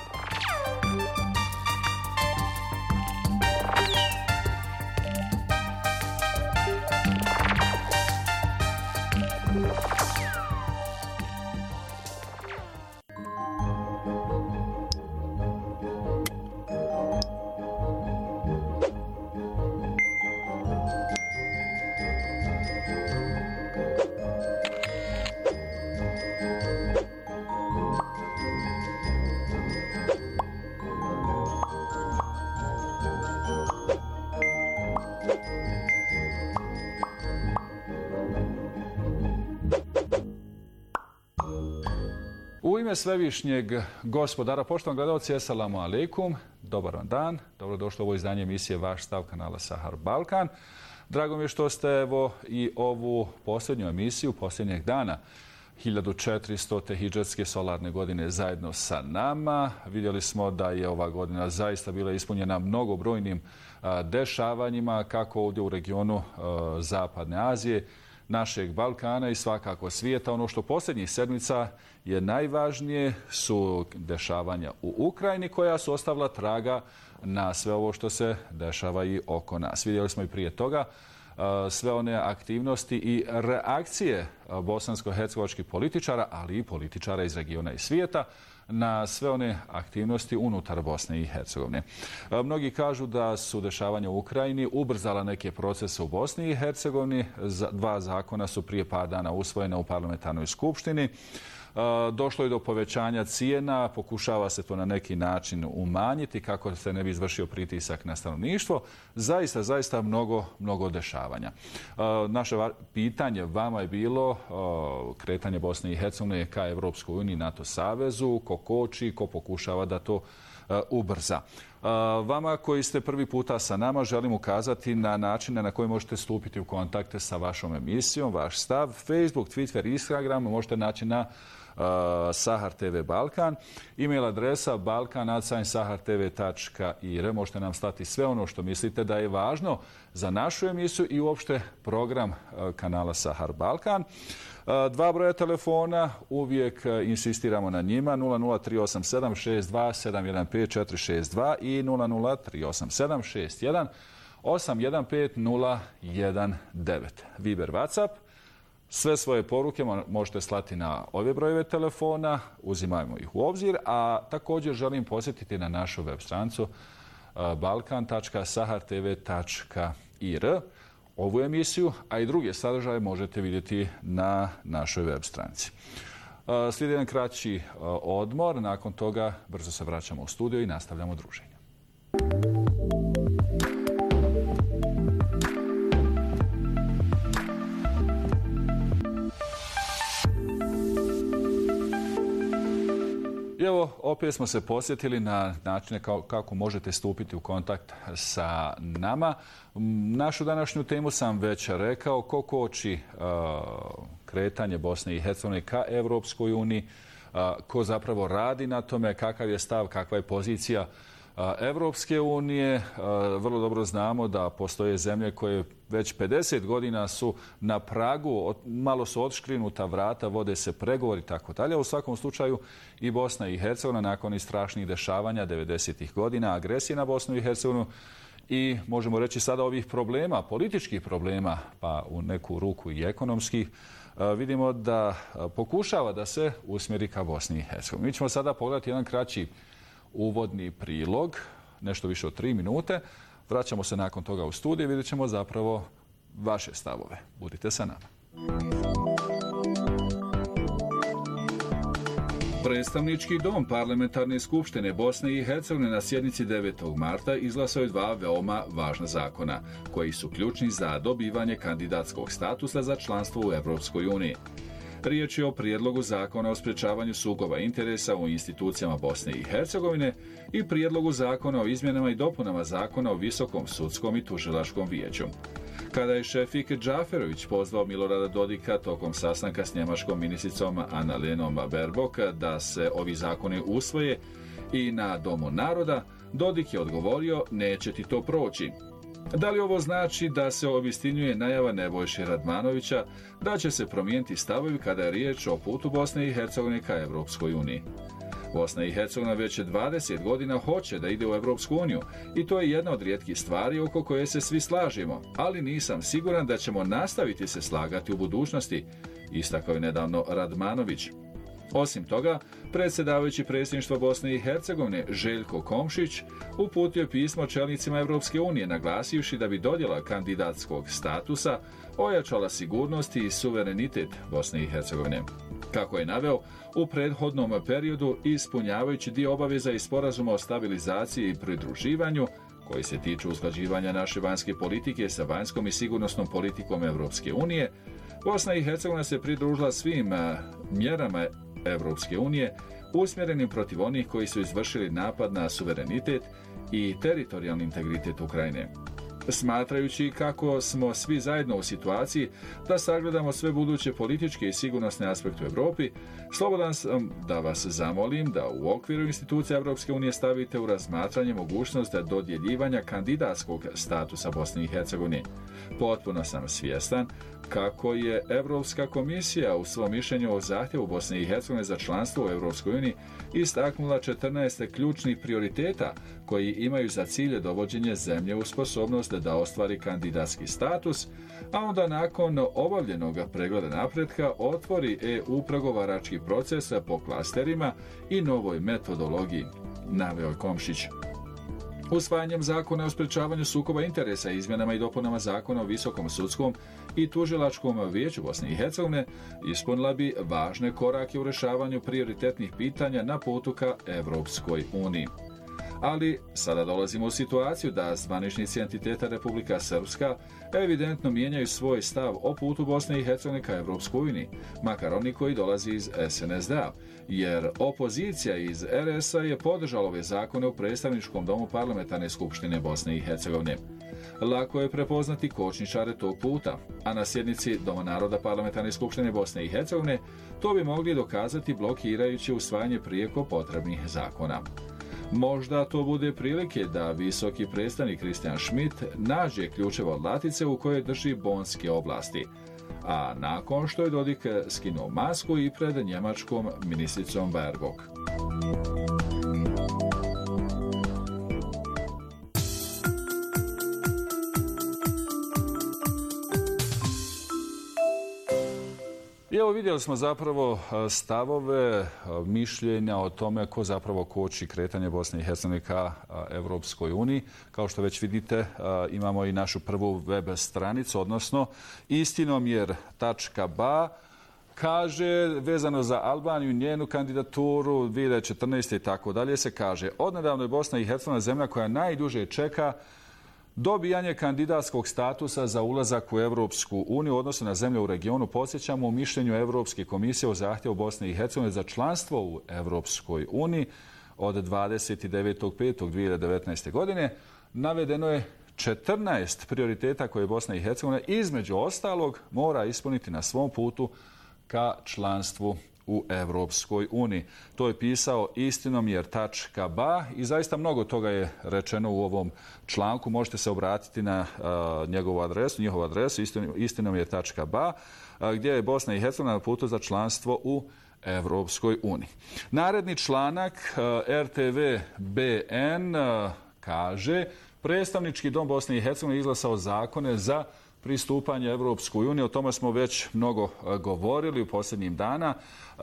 U ime svevišnjeg gospodara, poštovani gledalci, eselamu alejkum, dobar vam dan, dobrodošli u ovo izdanje emisije Vaš stav kanala Sahar Balkan. Drago mi je što ste evo i ovu posljednju emisiju posljednjeg dana 1400. hidžetske solarne godine zajedno sa nama. Vidjeli smo da je ova godina zaista bila ispunjena mnogobrojnim dešavanjima, kako ovdje u regionu Zapadne Azije, našeg Balkana i svakako svijeta. Ono što posljednjih sedmica je najvažnije su dešavanja u Ukrajini koja su ostavila traga na sve ovo što se dešava i oko nas. Vidjeli smo i prije toga sve one aktivnosti i reakcije bosansko-hercegovačkih političara, ali i političara iz regiona i svijeta na sve one aktivnosti unutar Bosne i Hercegovine. Mnogi kažu da su dešavanja u Ukrajini ubrzala neke procese u Bosni i Hercegovini. 2 zakona su prije par dana usvojene u parlamentarnoj skupštini. Došlo je do povećanja cijena, pokušava se to na neki način umanjiti kako se ne bi izvršio pritisak na stanovništvo. Zaista mnogo dešavanja. Naše pitanje vama je bilo kretanje Bosne i Hercegovine ka Evropskoj uniji, NATO savezu, ko koči, ko pokušava da to ubrza. Vama koji ste prvi puta sa nama želim ukazati na načine na koji možete stupiti u kontakte sa vašom emisijom, vaš stav. Facebook, Twitter, Instagram možete naći na Sahar TV Balkan. E-mail adresa balkan@sahartv.ir. Možete nam slati sve ono što mislite da je važno za našu emisiju i uopšte program kanala Sahar Balkan. 2 broja telefona, uvijek insistiramo na njima, 0038762715462 i 0038761815019. Viber, WhatsApp. Sve svoje poruke možete slati na ove brojeve telefona, uzimajmo ih u obzir, a također želim posjetiti na našu web stranicu balkan.sahartv.ir. Ovu emisiju, a i druge sadržaje možete vidjeti na našoj web stranici. Slijedi jedan kraći odmor, nakon toga brzo se vraćamo u studio i nastavljamo druženje. I evo, opet smo se posjetili na načine kako možete stupiti u kontakt sa nama. Našu današnju temu sam već rekao, ko koči kretanje Bosne i Hercegovine ka Evropskoj uniji, ko zapravo radi na tome, kakav je stav, kakva je pozicija Evropske unije. Vrlo dobro znamo da postoje zemlje koje već 50 godina su na pragu, malo su odškrinuta vrata, vode se pregovori i tako dalje. U svakom slučaju i Bosna i Hercegovina nakon strašnih dešavanja 90-ih godina, agresije na Bosnu i Hercegovinu i možemo reći sada ovih problema, političkih problema, pa u neku ruku i ekonomskih, vidimo da pokušava da se usmjeri ka Bosni i Hercegovini. Mi ćemo sada pogledati jedan kraći uvodni prilog, nešto više od 3 minute. Vraćamo se nakon toga u studiju i vidjet ćemo zapravo vaše stavove. Budite sa nama. Predstavnički dom Parlamentarne skupštine Bosne i Hercegovine na sjednici 9. marta izglasao je 2 veoma važna zakona, koji su ključni za dobivanje kandidatskog statusa za članstvo u Evropskoj uniji. Riječ je o prijedlogu zakona o sprječavanju sukoba interesa u institucijama Bosne i Hercegovine i prijedlogu zakona o izmjenama i dopunama zakona o Visokom sudskom i tužilačkom vijeću. Kada je Šefik Džaferović pozvao Milorada Dodika tokom sastanka s njemačkom ministricom Annalenom Baerbock da se ovi zakoni usvoje i na Domu naroda, Dodik je odgovorio: neće ti to proći. Da li ovo znači da se obistinjuje najava Nebojše Radmanovića da će se promijeniti stavovi kada je riječ o putu Bosne i Hercegovine ka Evropskoj uniji? Bosna i Hercegovina već 20 godina hoće da ide u Evropsku uniju i to je jedna od rijetkih stvari oko koje se svi slažemo, ali nisam siguran da ćemo nastaviti se slagati u budućnosti, istakao je nedavno Radmanović. Osim toga, predsjedavajući predsjedništva Bosne i Hercegovine Željko Komšić uputio je pismo čelnicima Evropske unije naglasivši da bi dodjela kandidatskog statusa ojačala sigurnost i suverenitet Bosne i Hercegovine. Kako je naveo, u prethodnom periodu ispunjavajući dio obaveza i sporazuma o stabilizaciji i pridruživanju koji se tiču usklađivanja naše vanjske politike sa vanjskom i sigurnosnom politikom Evropske unije, Bosna i Hercegovina se pridružila svim mjerama Evropske unije usmjerenim protiv onih koji su izvršili napad na suverenitet i teritorijalni integritet Ukrajine. Smatrajući kako smo svi zajedno u situaciji da sagledamo sve buduće političke i sigurnosne aspekte u Europi, slobodan sam da vas zamolim da u okviru institucija Evropske unije stavite u razmatranje mogućnost dodjeljivanja kandidatskog statusa Bosne i Hercegovine. Potpuno sam svjestan kako je Europska komisija u svom mišljenju o zahtjevu Bosne i Hercegovine za članstvo u Europskoj uniji istaknula 14 ključnih prioriteta koji imaju za cilj dovođenje zemlje u sposobnost da ostvari kandidatski status, a onda nakon obavljenog pregleda napretka otvori EU pregovarački proces po klasterima i novoj metodologiji, naveo je Komšić. Usvajanjem zakona o sprječavanju sukoba interesa i izmjenama i dopunama zakona o Visokom sudskom i tužilačkom vijeću Bosne i Hercegovine ispunila bi važne korake u rješavanju prioritetnih pitanja na putu ka Evropskoj uniji. Ali sada dolazimo u situaciju da zvaničnici entiteta Republika Srpska evidentno mijenjaju svoj stav o putu Bosne i Hercegovine ka Evropskoj uniji, makar oni koji dolazi iz SNSD-a, jer opozicija iz RS-a je podržala ove zakone u predstavničkom domu Parlamentarne skupštine Bosne i Hercegovine. Lako je prepoznati kočničare tog puta, a na sjednici Doma naroda Parlamentarne skupštine Bosne i Hercegovine to bi mogli dokazati blokirajući usvajanje prijeko potrebnih zakona. Možda to bude prilike da visoki predstavnik Christian Schmidt nađe ključeve od latice u kojoj drži bonske oblasti, a nakon što je Dodik skinuo masku i pred njemačkom ministricom Baerbock. I evo vidjeli smo zapravo stavove, mišljenja o tome ko zapravo koči kretanje Bosne i Hercegovine ka Evropskoj uniji. Kao što već vidite, imamo i našu prvu web stranicu, odnosno istinomjer.ba. Kaže, vezano za Albaniju, njenu kandidaturu 2014. i tako dalje, se kaže: odnedavno je Bosna i Hercegovina zemlja koja najduže čeka dobijanje kandidatskog statusa za ulazak u Evropsku uniju, odnosno na zemlje u regionu. Podsjećamo u mišljenju Evropske komisije o zahtjevu Bosne i Hercegovine za članstvo u Evropskoj uniji. od 29.5.2019. godine navedeno je 14 prioriteta koje Bosna i Hercegovina između ostalog mora ispuniti na svom putu ka članstvu u Evropskoj uniji. To je pisao istinomjer.ba i zaista mnogo toga je rečeno u ovom članku. Možete se obratiti na njihovu adresu istinomjer.ba gdje je Bosna i Hercegovina na putu za članstvo u Evropskoj uniji. Naredni članak RTV BN kaže: predstavnički dom Bosne i Hercegovine izglasao zakone za pristupanje Evropskoj uniji. O tome smo već mnogo govorili u posljednjim dana.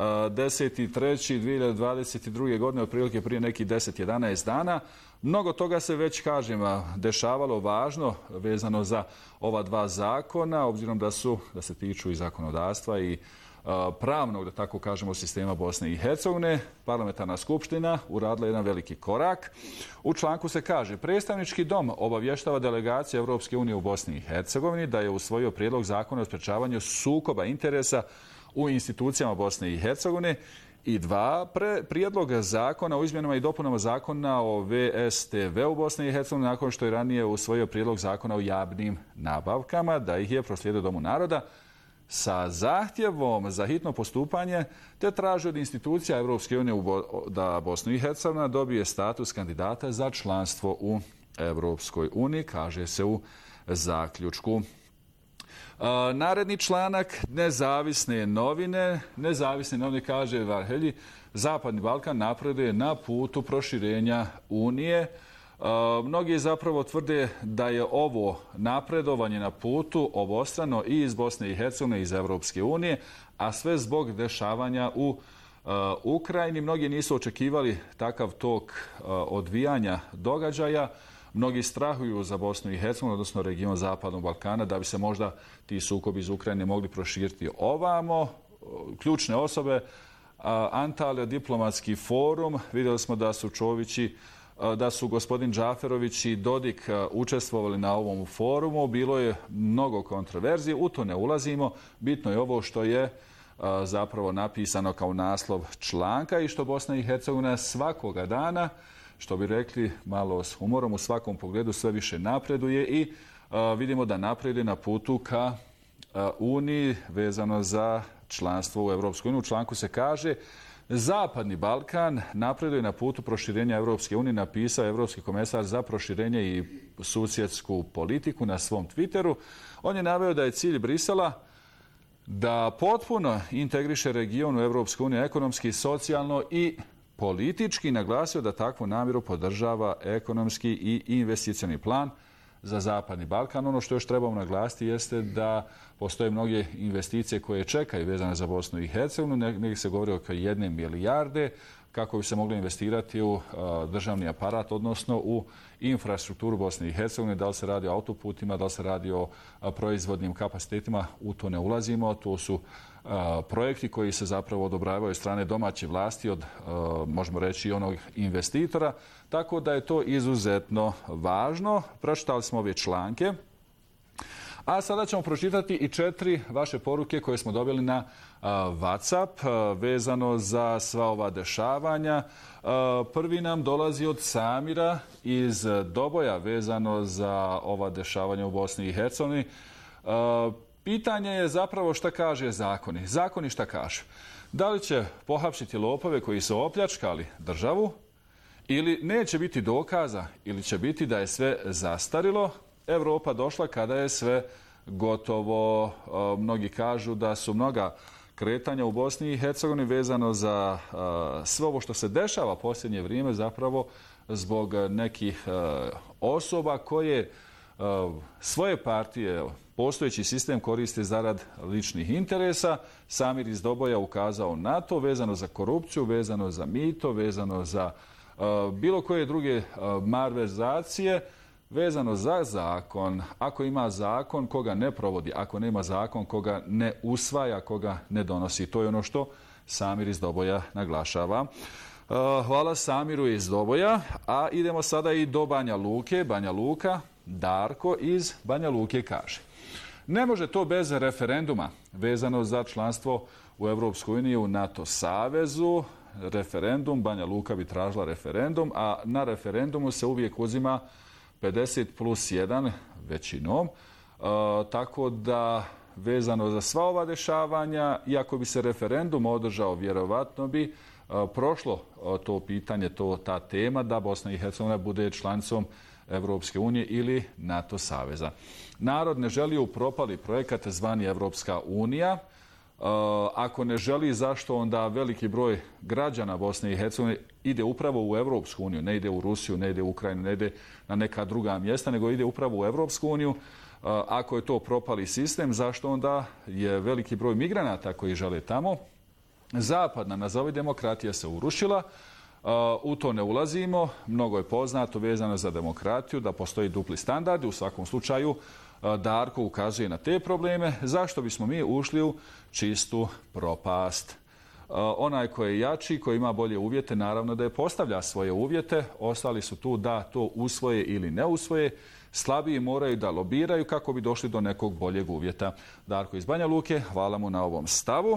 10.3.2022. godine, otprilike prije nekih 10-11 dana. Mnogo toga se već, kažem, dešavalo važno vezano za ova dva zakona, obzirom da se tiču i zakonodavstva i pravnog, da tako kažemo, sistema Bosne i Hercegovine. Parlamentarna skupština uradila jedan veliki korak. U članku se kaže: predstavnički dom obavještava delegaciju Evropske unije u Bosni i Hercegovini da je usvojio prijedlog zakona o sprečavanju sukoba interesa u institucijama Bosne i Hercegovine i 2. prijedlog zakona o izmjenama i dopunama zakona o VSTV u Bosni i Hercegovini nakon što je ranije usvojio prijedlog zakona o javnim nabavkama, da ih je proslijedio Domu naroda sa zahtjevom za hitno postupanje, te traži od institucija Evropske unije da Bosna i Hercegovina dobije status kandidata za članstvo u Evropskoj uniji, kaže se u zaključku. Naredni članak, nezavisne novine. Nezavisne novine, kaže Varhelji, Zapadni Balkan napreduje na putu proširenja Unije. Mnogi zapravo tvrde da je ovo napredovanje na putu obostrano i iz Bosne i Hercegovine i iz Evropske unije, a sve zbog dešavanja u Ukrajini. Mnogi nisu očekivali takav tok odvijanja događaja. Mnogi strahuju za Bosnu i Hercegovinu, odnosno region Zapadnog Balkana, da bi se možda ti sukobi iz Ukrajine mogli proširiti ovamo. Ključne osobe, Antalija diplomatski forum, vidjeli smo da su da su gospodin Džaferović i Dodik učestvovali na ovom forumu. Bilo je mnogo kontroverzije, u to ne ulazimo. Bitno je ovo što je zapravo napisano kao naslov članka i što Bosna i Hercegovina svakoga dana, što bi rekli malo s humorom, u svakom pogledu sve više napreduje i vidimo da napreduje na putu ka Uniji vezano za članstvo u Evropskoj uniji. U članku se kaže: Zapadni Balkan napreduje na putu proširenja Evropske unije, napisao Evropski komesar za proširenje i susjedsku politiku na svom Twitteru. On je naveo da je cilj Brisela da potpuno integriše region u Evropsku uniju ekonomski, socijalno i politički, naglasio da takvu namjeru podržava ekonomski i investicioni plan za Zapadni Balkan. Ono što još trebamo naglasiti jeste da postoje mnoge investicije koje čekaju vezane za Bosnu i Hercegovinu. Negdje se govori oko 1 milijarde kako bi se moglo investirati u državni aparat, odnosno u infrastrukturu Bosne i Hercegovine. Da li se radi o autoputima, da li se radi o proizvodnim kapacitetima, u to ne ulazimo. To su projekti koji se zapravo odobravaju od strane domaće vlasti, od, možemo reći, i onog investitora. Tako da je to izuzetno važno. Pročitali smo ove članke. A sada ćemo pročitati i 4 vaše poruke koje smo dobili na WhatsApp vezano za sva ova dešavanja. Prvi nam dolazi od Samira iz Doboja vezano za ova dešavanja u Bosni i Hercegovini. Pitanje je zapravo šta kaže zakoni. Zakoni šta kaže? Da li će pohapšiti lopove koji su opljačkali državu ili neće biti dokaza ili će biti da je sve zastarilo? Evropa došla kada je sve gotovo. Mnogi kažu da su mnoga kretanja u Bosni i Hercegovini vezano za sve ovo što se dešava posljednje vrijeme zapravo zbog nekih osoba koje svoje partije, postojeći sistem koriste zarad ličnih interesa. Samir iz Doboja ukazao na to vezano za korupciju, vezano za mito, vezano za bilo koje druge malverzacije. Vezano za zakon, ako ima zakon, koga ne provodi, ako nema zakon, koga ne usvaja, koga ne donosi. To je ono što Samir iz Doboja naglašava. Hvala Samiru iz Doboja, a idemo sada i do Banja Luke. Banja Luka, Darko iz Banja Luke kaže: ne može to bez referenduma vezano za članstvo u Evropskoj uniji, u NATO savezu. referendum, Banja Luka bi tražila referendum, a na referendumu se uvijek uzima 50+1 većinom. Tako da vezano za sva ova dešavanja, iako bi se referendum održao, vjerovatno bi prošlo to pitanje, ta tema da Bosna i Hercegovina bude članicom Evropske unije ili NATO saveza. Narod ne želi u propali projekat zvani Evropska unija. Ako ne želi, zašto onda veliki broj građana Bosne i Hercegovine ide upravo u Evropsku uniju, ne ide u Rusiju, ne ide u Ukrajinu, ne ide na neka druga mjesta, nego ide upravo u Evropsku uniju. Ako je to propali sistem, zašto onda je veliki broj migranata koji žele tamo? Zapadna, nazovi demokratija, se urušila. U to ne ulazimo. Mnogo je poznato vezano za demokratiju da postoji dupli standardi. U svakom slučaju Darko ukazuje na te probleme. Zašto bismo mi ušli u čistu propast? Onaj koji je jači, koji ima bolje uvjete, naravno da je postavlja svoje uvjete. Ostali su tu da to usvoje ili ne usvoje. Slabiji moraju da lobiraju kako bi došli do nekog boljeg uvjeta. Darko iz Banja Luke, hvala mu na ovom stavu.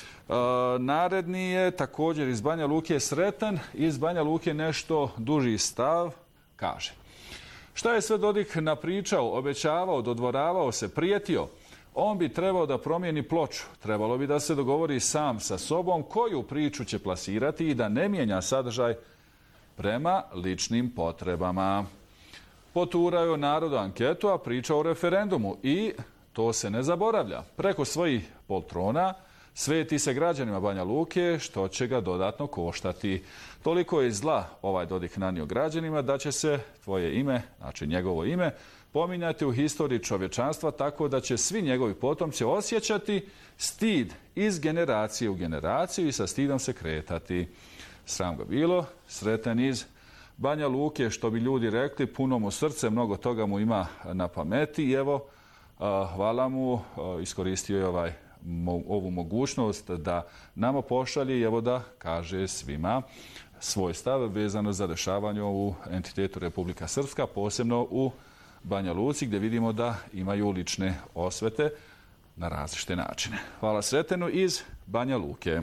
Naredni je također iz Banja Luke Sretan. Iz Banja Luke nešto duži stav, kaže: šta je sve Dodik napričao, obećavao, dodvoravao se, prijetio? On bi trebao da promijeni ploču. Trebalo bi da se dogovori sam sa sobom koju priču će plasirati i da ne mijenja sadržaj prema ličnim potrebama. Poturao je narodu anketu, a pričao o referendumu i to se ne zaboravlja. Preko svojih poltrona sveti se građanima Banja Luke, što će ga dodatno koštati. Toliko je zla ovaj Dodik nanio građanima da će se tvoje ime, znači njegovo ime, pominjati u historiji čovječanstva, tako da će svi njegovi potomci osjećati stid iz generacije u generaciju i sa stidom se kretati. Sram ga bilo. Sretan iz Banja Luke, što bi ljudi rekli, puno mu srce, mnogo toga mu ima na pameti i evo, hvala mu, iskoristio je ovu mogućnost da nama pošalje i evo da kaže svima svoj stav vezano za dešavanje u entitetu Republika Srpska, posebno u Banja Luci, gdje vidimo da imaju lične osvete na različite načine. Hvala Sretenu iz Banja Luke.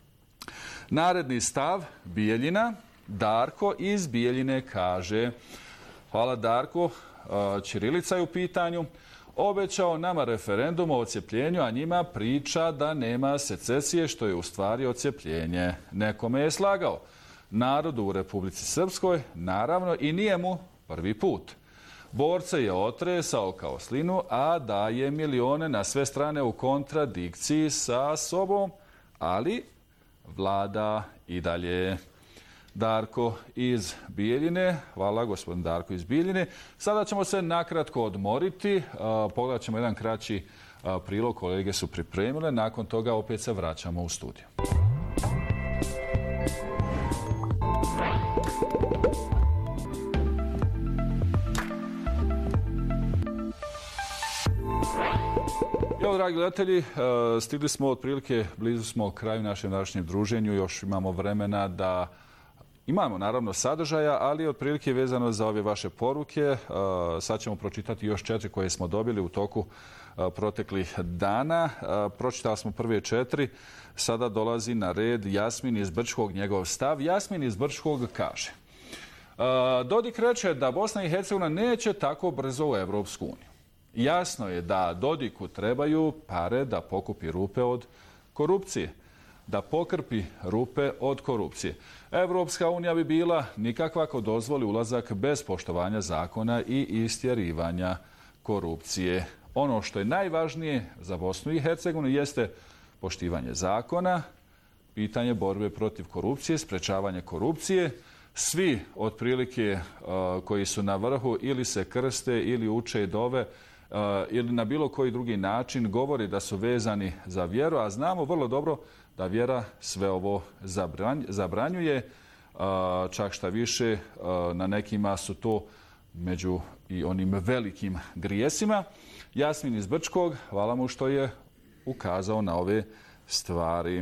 Naredni stav, Bijeljina. Darko iz Bijeljine kaže: hvala Darko, ćirilica je u pitanju. Obećao nama referendum o odcjepljenju, a njima priča da nema secesije, što je u stvari odcjepljenje. Nekome je slagao. Narodu u Republici Srpskoj, naravno, i nije mu prvi put. Borce je otresao kao slinu, a daje milione na sve strane u kontradikciji sa sobom, ali vlada i dalje. Darko iz Bijeljine. Hvala, gospodin Darko iz Bijeljine. Sada ćemo se nakratko odmoriti. Pogledat ćemo jedan kraći prilog, kolege su pripremile. Nakon toga opet se vraćamo u studiju. Evo, dragi gledatelji, stigli smo otprilike, blizu smo kraju našem današnjem druženju. Još imamo vremena da imamo naravno sadržaja, ali otprilike vezano za ove vaše poruke. Sad ćemo pročitati još 4 koje smo dobili u toku proteklih dana. Pročitali smo prve 4. Sada dolazi na red Jasmin iz Brčkog, njegov stav. Jasmin iz Brčkog kaže: Dodik reče da Bosna i Hercegovina neće tako brzo u Evropsku uniju. Jasno je da Dodiku trebaju pare da pokupi rupe od korupcije. Da pokrpi rupe od korupcije. Evropska unija bi bila nikakva ako dozvoli ulazak bez poštovanja zakona i istjerivanja korupcije. Ono što je najvažnije za Bosnu i Hercegovinu jeste poštivanje zakona, pitanje borbe protiv korupcije, sprečavanje korupcije. Svi otprilike koji su na vrhu ili se krste ili uče dove ili na bilo koji drugi način govori da su vezani za vjeru, a znamo vrlo dobro da vjera sve ovo zabranjuje, čak šta više na nekima su to među i onim velikim grijesima. Jasmin iz Brčkog, hvala mu što je ukazao na ove stvari.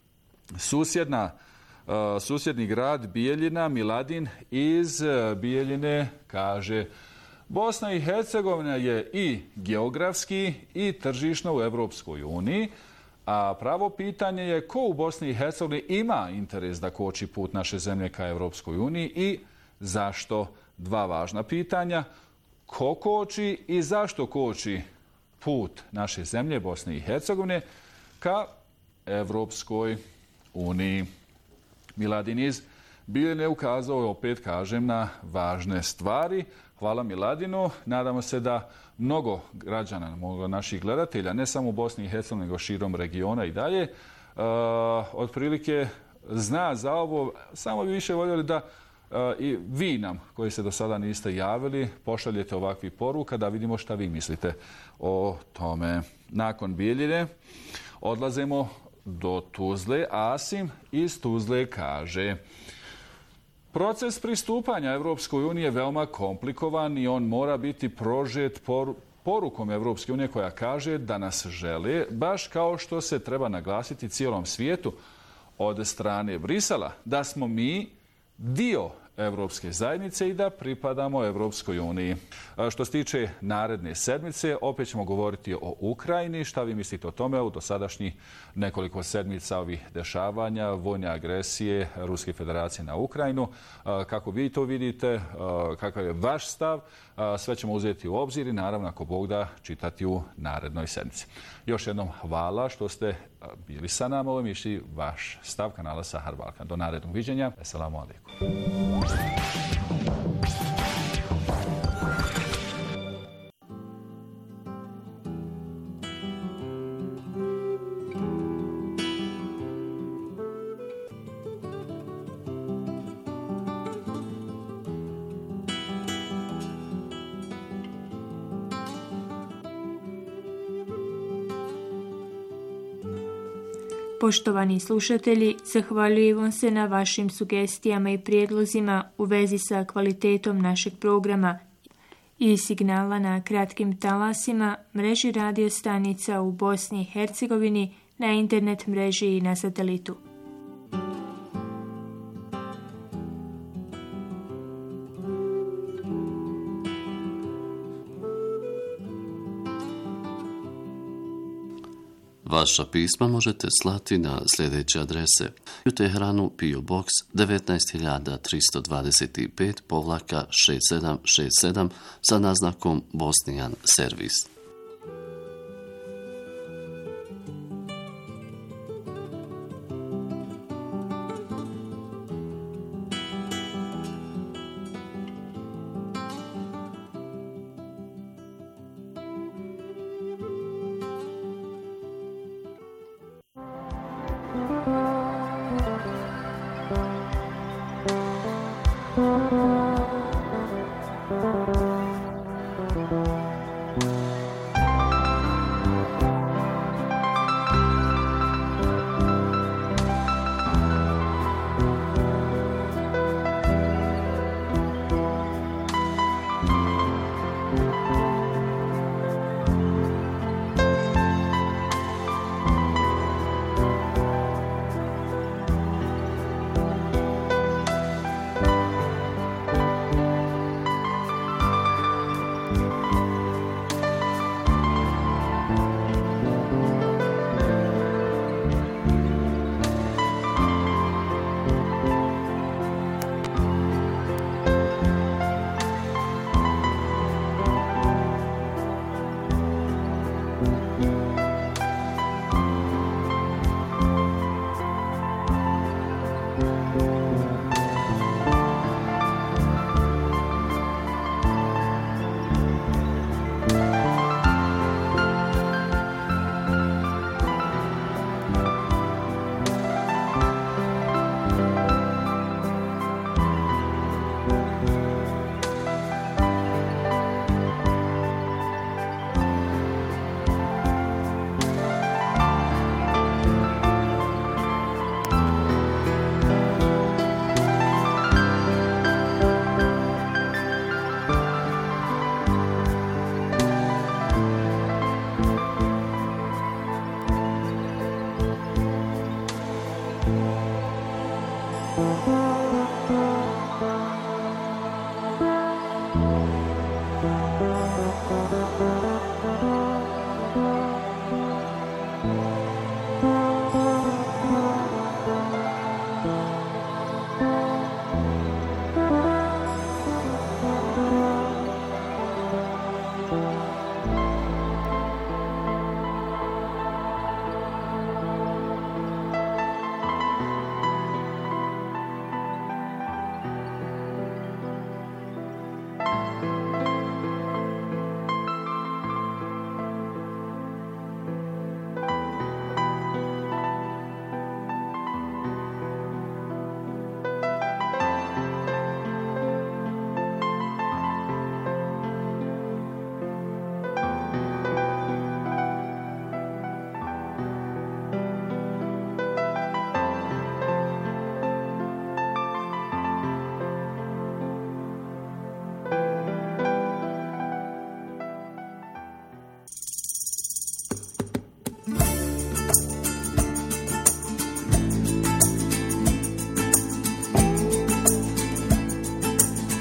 Susjedni grad Bijeljina, Miladin iz Bijeljine kaže: Bosna i Hercegovina je i geografski i tržišno u Evropskoj uniji, A pravo pitanje je ko u Bosni i Hercegovini ima interes da koči put naše zemlje ka Evropskoj uniji i zašto? Dva važna pitanja. Ko koči i zašto koči put naše zemlje Bosne i Hercegovine ka Evropskoj uniji? Miladin iz Bijeljine ukazao, opet kažem, na važne stvari. Hvala Miladinu. Nadamo se da mnogo građana, mnogo naših gledatelja, ne samo u Bosni i Hercegovini, nego širom regiona i dalje, otprilike zna za ovo. Samo bi više voljeli da i vi nam, koji se do sada niste javili, pošaljete ovakvih poruka da vidimo šta vi mislite o tome. Nakon Bijeljine odlazimo do Tuzle. Asim iz Tuzle kaže: proces pristupanja Evropskoj uniji je veoma komplikovan i on mora biti prožet porukom Evropske unije koja kaže da nas žele, baš kao što se treba naglasiti cijelom svijetu od strane Brisela, da smo mi dio Evropske zajednice i da pripadamo Evropskoj uniji. Što se tiče naredne sedmice, opet ćemo govoriti o Ukrajini. Šta vi mislite o tome u dosadašnjih nekoliko sedmica ovih dešavanja, vojne agresije Ruske federacije na Ukrajinu? Kako vi to vidite? Kakav je vaš stav? Sve ćemo uzeti u obzir i naravno, ako Bog da, čitati u narednoj sedmici. Još jednom hvala što ste bili sa nama. Ovo je vaš stav kanala Sahar Balkan. Do narednog viđenja. Assalamu alaikum. Poštovani slušatelji, zahvaljujem vam se na vašim sugestijama i prijedlozima u vezi sa kvalitetom našeg programa i signala na kratkim talasima, mreži radio stanica u Bosni i Hercegovini, na internet mreži i na satelitu. Vaša pisma možete slati na sljedeće adrese: u Teheranu PO Box 19325-6767 sa naznakom Bosnijan servis.